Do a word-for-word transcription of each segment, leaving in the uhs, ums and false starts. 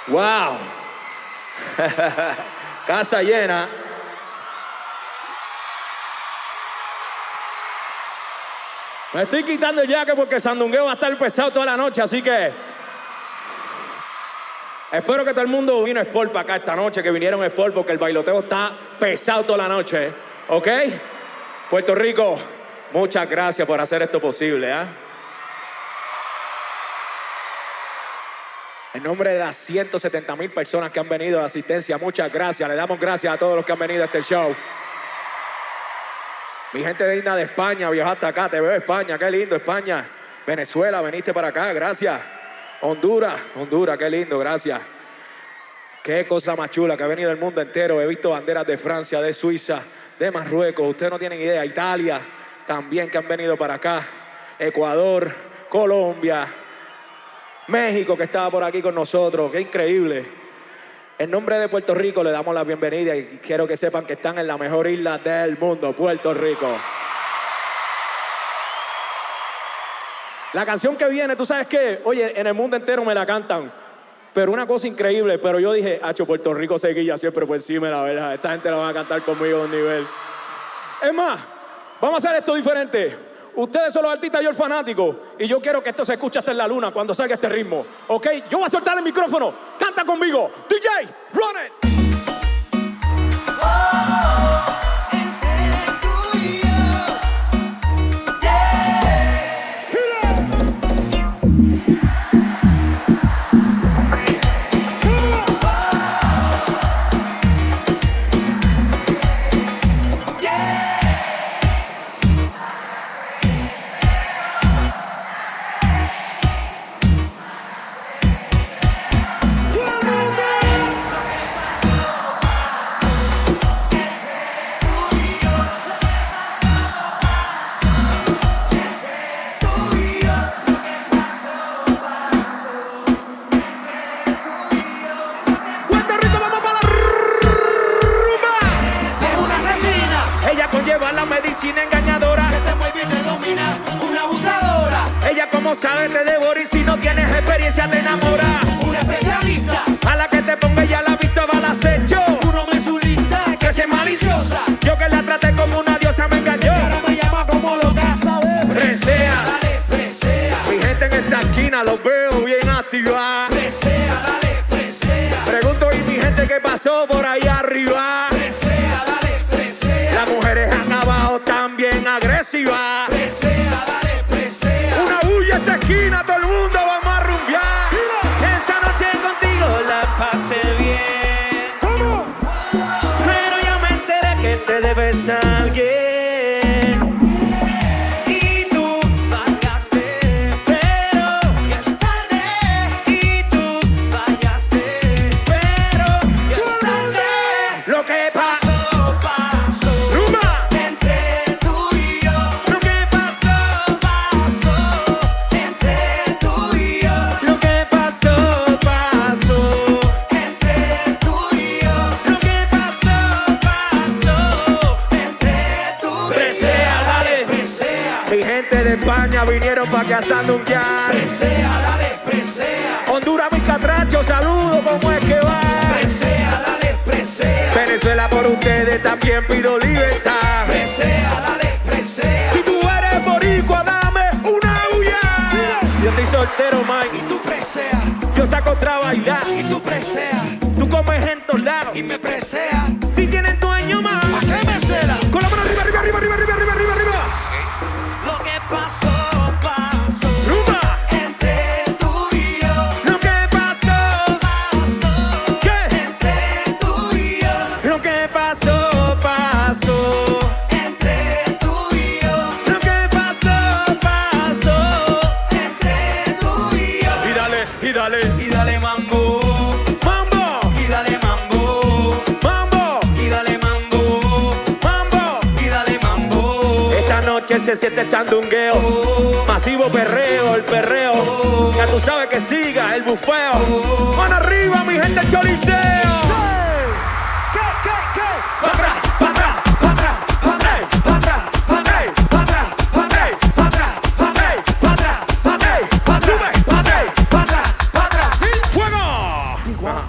Wow. Casa llena. Me estoy quitando el jaque porque Sandungueo va a estar pesado toda la noche, así que espero que todo el mundo vino Sport para acá esta noche, que vinieron Sport porque el bailoteo está pesado toda la noche, ¿ok? Puerto Rico, muchas gracias por hacer esto posible, ¿eh? En nombre de las ciento setenta mil personas que han venido de asistencia, muchas gracias. Le damos gracias a todos los que han venido a este show. Mi gente de Inda de España, viajó hasta acá, te veo España, qué lindo España. Venezuela, veniste para acá, gracias. Honduras, Honduras, qué lindo, gracias. Qué cosa más chula, que ha venido del mundo entero. He visto banderas de Francia, de Suiza, de Marruecos, ustedes no tienen idea. Italia, también que han venido para acá. Ecuador, Colombia, México, que estaba por aquí con nosotros, qué increíble. En nombre de Puerto Rico le damos la bienvenida y quiero que sepan que están en la mejor isla del mundo, Puerto Rico. La canción que viene, ¿tú sabes qué? Oye, en el mundo entero me la cantan, pero una cosa increíble, pero yo dije, hacho, Puerto Rico seguía siempre por encima, la verdad. Esta gente la van a cantar conmigo a un nivel. Es más, vamos a hacer esto diferente. Ustedes son los artistas, yo el fanático. Y yo quiero que esto se escuche hasta en la luna cuando salga este ritmo. ¿Ok? Yo voy a soltar el micrófono. Canta conmigo. D J, run it. Lleva la medicina engañadora que te mueve y te domina, una abusadora. Ella como sabe te devora y si no tienes experiencia te enamora. Una especialista, a la que te ponga ya la vista va al acecho. tú no me su lista, que es maliciosa. Yo que la traté como una diosa me engañó. Y ahora me llama como loca, ¿sabes? Presea, dale, presea. mi gente en esta esquina los veo bien activa. Presea, dale, presea. Pregunto y mi gente que pasó por ahí arriba. Presea, dale, presea. Las mujeres han abajo también agresivas. Presea, dale, presea. Una bulla esta esquina, todo el mundo vamos a rumbear. Esa noche contigo la pasé bien. ¿Cómo? Pero ya me enteré que te debes a alguien. Y tú fallaste, Pero ya es tarde. y tú Fallaste, pero ya es tarde. lo que pasa. Paso, paso, Rumba. entre tú y yo. Lo que pasó, Paso, entre tú y yo. lo que pasó, pasó. Entre tú y yo. Lo que pasó, pasó. Entre tú. Presea, dale. Presea, Mi gente de España vinieron pa' que a Sandunguear. presea, dale, presea. Honduras, mis catrachos, saludos, ¿cómo es que va? Presea, dale, presea. Venezuela, por ustedes también pido libertad. Presea, dale, presea. Si tú eres boricua, dame una huya. Yo estoy soltero, Y Mike. tú presea, Yo saco otra bailar. y tú presea, Tú comes en todos lados. y me presea. Si tienes dueño más. ¿Pa' qué me cela? Con la mano arriba, arriba, arriba, arriba, arriba, arriba, arriba, arriba. Lo que pasó, pasó. Rumba. Entre tú y yo. Lo que pasó. Pasó. ¿Qué? Entre tú y yo. Lo que pasó, pasó. Entre tú y yo. Lo que pasó, pasó. Entre tú y yo. Y dale, y dale. Y dale mambo. Mambo, Y dale mambo. mambo, Y dale mambo. mambo. Y dale mambo. Esta noche se siente el sandungueo. Masivo perreo, el perreo. Ya tú sabes que siga el bufeo. Mano arriba, mi gente del choliseo. ¿Qué, qué, qué? Pa' atrás, pa' atrás, pa' atrás, pa' atrás, pa' atrás, pa' atrás, pa' atrás, pa' atrás, pa' atrás, pa' atrás, pa' atrás, pa' atrás, pa' atrás, pa' atrás, pa' atrás, pa' atrás, pa' atrás. ¡Fuego! Igual.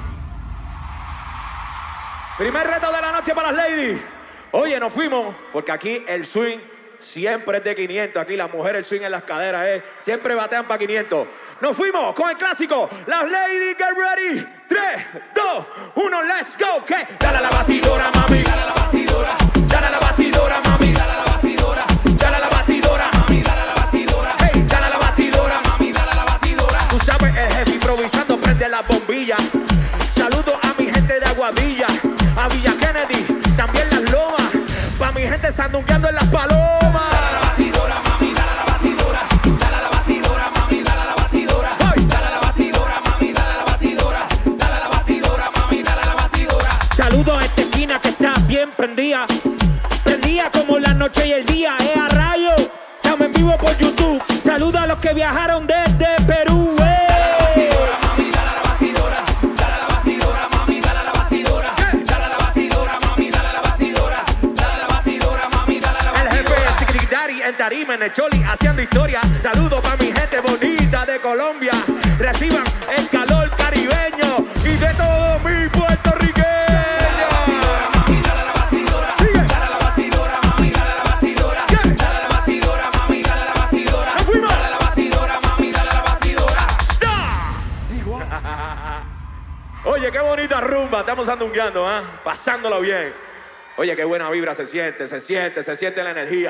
Primer reto de la noche para las ladies. Oye, nos fuimos, porque aquí el swing siempre es de quinientos. Aquí las mujeres el swing en las caderas, eh. Siempre batean para quinientos. Nos fuimos con el clásico. Las ladies, get ready. tres, dos, uno, let's go. ¿Qué? Dale a la batidora, mami. Dale a la batidora. Dale a la batidora, mami. Dale a la batidora. Dale a la batidora, mami. Dale a la batidora. Hey, dale a la batidora, mami. Dale a la batidora. Tú sabes, el jefe improvisando prende las bombillas. Saludo a mi gente de Aguadilla, a Villa Kennedy, también Las Lomas, pa' mi gente sandungueando en Las Palomas. Dale a la batidora, mami, dale a la batidora. Dale a la batidora, mami, dale a la batidora. Hey. Dale a la batidora, mami, dale a la batidora. Dale a la batidora, mami, dale a la batidora. Saludos a esta esquina que está bien prendida. Prendida como la noche y el día, eh, a rayo. Estamos en vivo por YouTube. Saludos a los que viajaron desde Perú, eh. En Tarima, en el Choli, haciendo historia. Saludos para mi gente bonita de Colombia. Reciban el calor caribeño y de todo mi puertorriqueño. Dale a la batidora, mami, dale a la batidora. Dale a la batidora, mami, dale a la batidora. Dale a la batidora, mami, dale a la batidora. Dale a la batidora, mami, dale a la batidora. ¡Stop! Oye, qué bonita rumba. Estamos andungueando, ¿ah? ¿eh? Pasándolo bien. Oye, qué buena vibra se siente, se siente, se siente la energía.